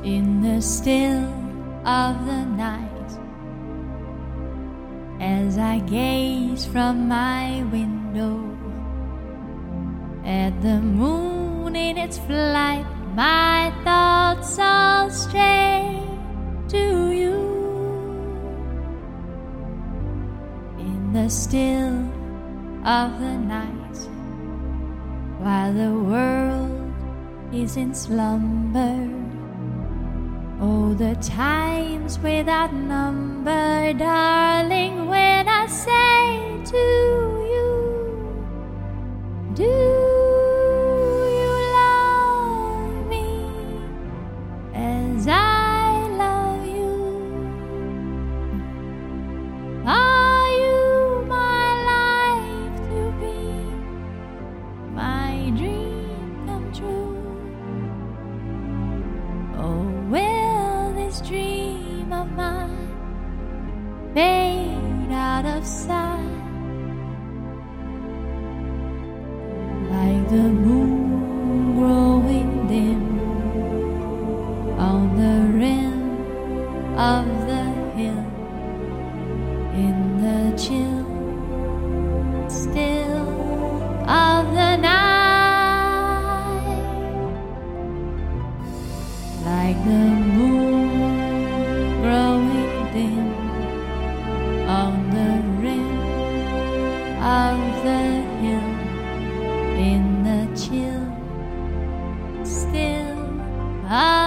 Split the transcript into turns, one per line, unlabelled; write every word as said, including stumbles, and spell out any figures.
in the still of the night, as I gaze from my window at the moon in its flight, my thoughts all stray to you. In the still of the night, while the world is in slumber, oh, the times without number, darling, when I say to you, do you love me as I love you? Are you my life to be, my dream come true? Oh, will this dream of mine fade out of sight, like the moon growing dim on the rim of the hill, in the chill still of the night, like the moon growing dim on the rim of the hill, in the chill still of